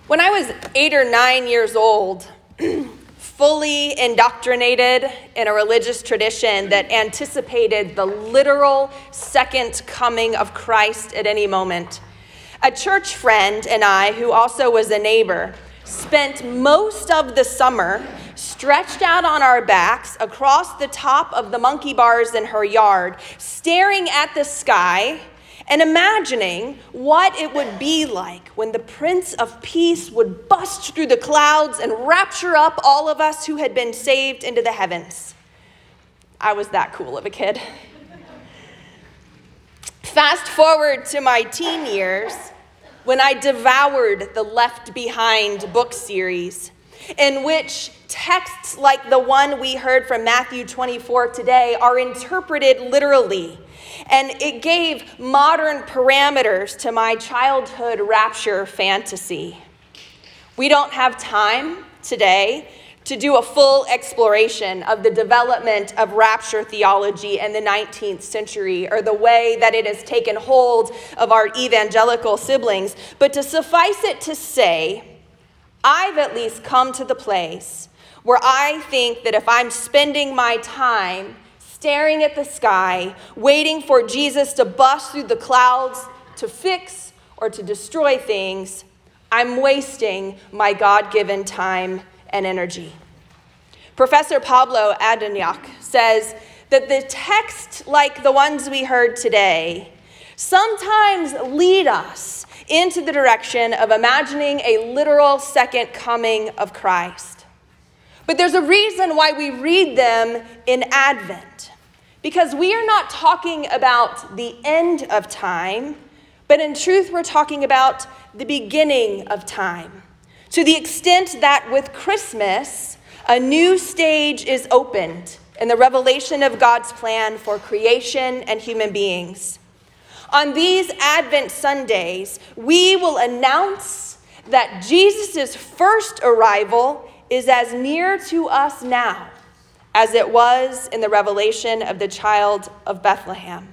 When I was 8 or 9 years old, fully indoctrinated in a religious tradition that anticipated the literal second coming of Christ at any moment, a church friend and I, who also was a neighbor, spent most of the summer stretched out on our backs across the top of the monkey bars in her yard, staring at the sky and imagining what it would be like when the Prince of Peace would bust through the clouds and rapture up all of us who had been saved into the heavens. I was that cool of a kid. Fast forward to my teen years, when I devoured the Left Behind book series, in which texts like the one we heard from Matthew 24 today are interpreted literally. And it gave modern parameters to my childhood rapture fantasy. We don't have time today to do a full exploration of the development of rapture theology in the 19th century or the way that it has taken hold of our evangelical siblings. But to suffice it to say, I've at least come to the place where I think that if I'm spending my time staring at the sky, waiting for Jesus to bust through the clouds to fix or to destroy things, I'm wasting my God-given time and energy. Professor Pablo Adoniak says that the texts like the ones we heard today sometimes lead us into the direction of imagining a literal second coming of Christ. But there's a reason why we read them in Advent. Because we are not talking about the end of time, but in truth, we're talking about the beginning of time. To the extent that with Christmas, a new stage is opened in the revelation of God's plan for creation and human beings. On these Advent Sundays, we will announce that Jesus' first arrival is as near to us now as it was in the revelation of the child of Bethlehem.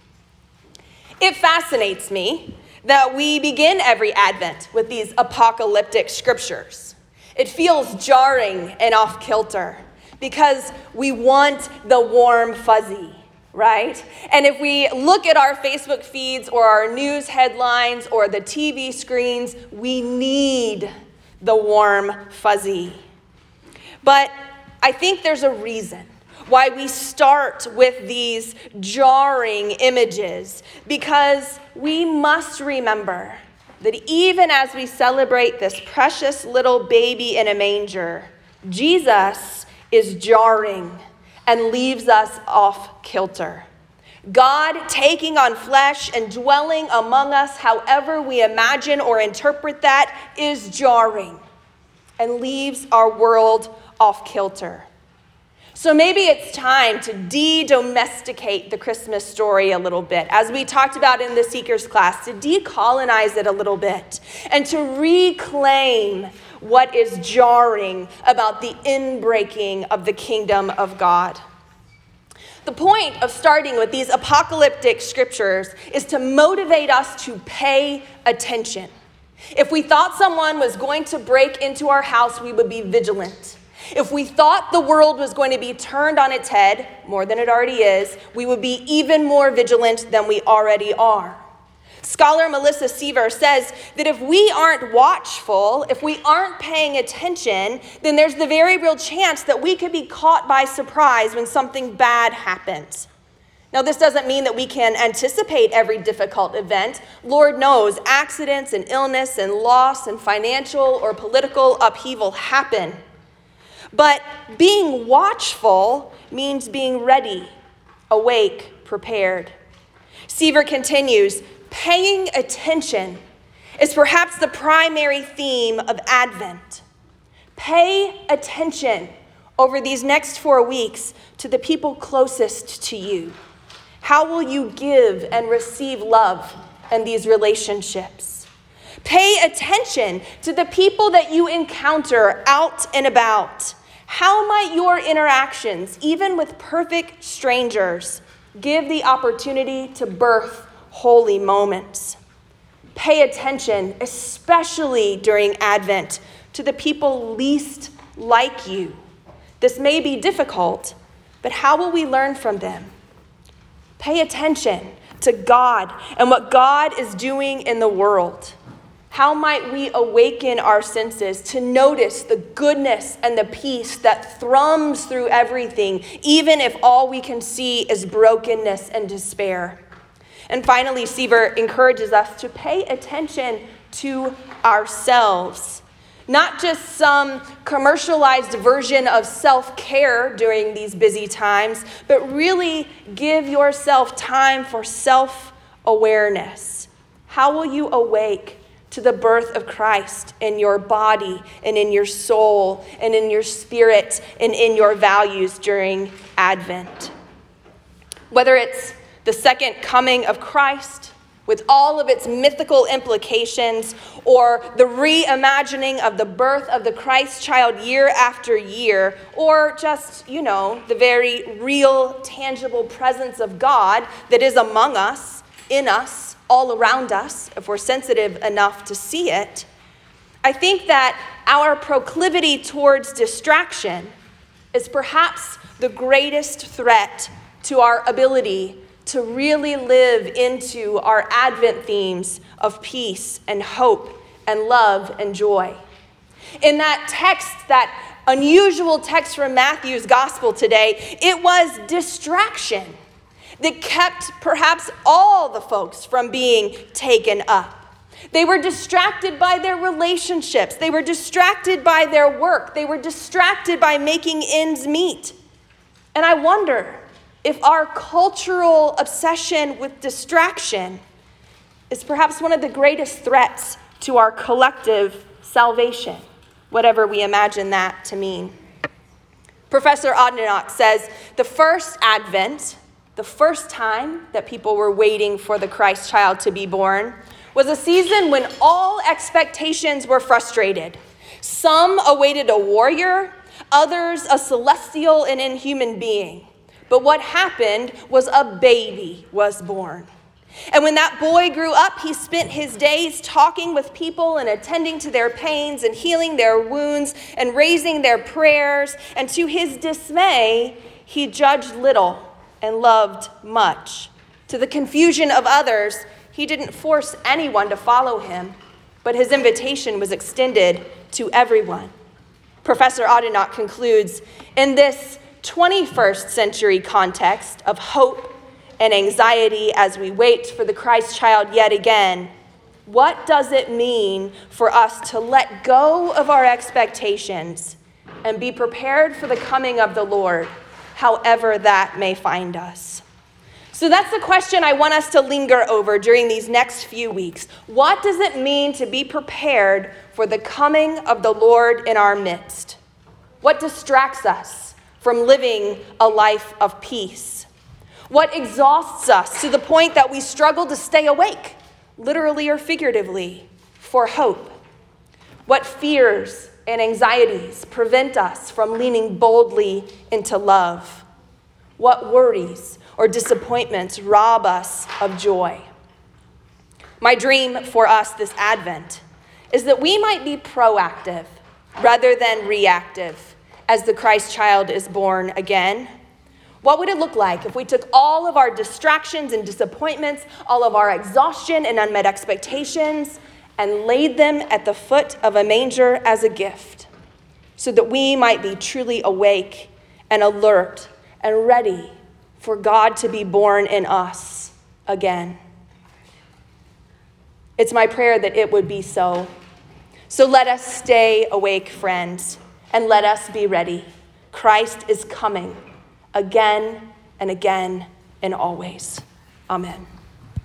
It fascinates me that we begin every Advent with these apocalyptic scriptures. It feels jarring and off-kilter because we want the warm fuzzy, right? And if we look at our Facebook feeds or our news headlines or the TV screens, we need the warm fuzzy. But I think there's a reason why we start with these jarring images, because we must remember that even as we celebrate this precious little baby in a manger, Jesus is jarring and leaves us off kilter. God taking on flesh and dwelling among us, however we imagine or interpret that, is jarring and leaves our world off kilter. So maybe it's time to de-domesticate the Christmas story a little bit, as we talked about in the Seekers class, to decolonize it a little bit and to reclaim what is jarring about the inbreaking of the kingdom of God. The point of starting with these apocalyptic scriptures is to motivate us to pay attention. If we thought someone was going to break into our house, we would be vigilant. If we thought the world was going to be turned on its head, more than it already is, we would be even more vigilant than we already are. Scholar Melissa Seaver says that if we aren't watchful, if we aren't paying attention, then there's the very real chance that we could be caught by surprise when something bad happens. Now, this doesn't mean that we can anticipate every difficult event. Lord knows accidents and illness and loss and financial or political upheaval happen. But being watchful means being ready, awake, prepared. Seaver continues, paying attention is perhaps the primary theme of Advent. Pay attention over these next 4 weeks to the people closest to you. How will you give and receive love in these relationships? Pay attention to the people that you encounter out and about. How might your interactions, even with perfect strangers, give the opportunity to birth holy moments? Pay attention, especially during Advent, to the people least like you. This may be difficult, but how will we learn from them? Pay attention to God and what God is doing in the world. How might we awaken our senses to notice the goodness and the peace that thrums through everything, even if all we can see is brokenness and despair? And finally, Seaver encourages us to pay attention to ourselves. Not just some commercialized version of self-care during these busy times, but really give yourself time for self-awareness. How will you awake to the birth of Christ in your body and in your soul and in your spirit and in your values during Advent? Whether it's the second coming of Christ, with all of its mythical implications, or the reimagining of the birth of the Christ child year after year, or just, the very real, tangible presence of God that is among us, in us, all around us, if we're sensitive enough to see it, I think that our proclivity towards distraction is perhaps the greatest threat to our ability to really live into our Advent themes of peace and hope and love and joy. In that text, that unusual text from Matthew's gospel today, it was distraction that kept perhaps all the folks from being taken up. They were distracted by their relationships. They were distracted by their work. They were distracted by making ends meet. And I wonder if our cultural obsession with distraction is perhaps one of the greatest threats to our collective salvation, whatever we imagine that to mean. Professor Adenoch says the first Advent, the first time that people were waiting for the Christ child to be born, was a season when all expectations were frustrated. Some awaited a warrior, others a celestial and inhuman being. But what happened was a baby was born. And when that boy grew up, he spent his days talking with people and attending to their pains and healing their wounds and raising their prayers. And to his dismay, he judged little and loved much. To the confusion of others, he didn't force anyone to follow him, but his invitation was extended to everyone. Professor Adenoch concludes, in this 21st century context of hope and anxiety as we wait for the Christ child yet again, what does it mean for us to let go of our expectations and be prepared for the coming of the Lord, however that may find us? So that's the question I want us to linger over during these next few weeks. What does it mean to be prepared for the coming of the Lord in our midst? What distracts us from living a life of peace? What exhausts us to the point that we struggle to stay awake, literally or figuratively, for hope? What fears and anxieties prevent us from leaning boldly into love? What worries or disappointments rob us of joy? My dream for us this Advent is that we might be proactive rather than reactive as the Christ child is born again. What would it look like if we took all of our distractions and disappointments, all of our exhaustion and unmet expectations, and laid them at the foot of a manger as a gift, so that we might be truly awake and alert and ready for God to be born in us again? It's my prayer that it would be so. So let us stay awake, friends, and let us be ready. Christ is coming again and again and always. Amen.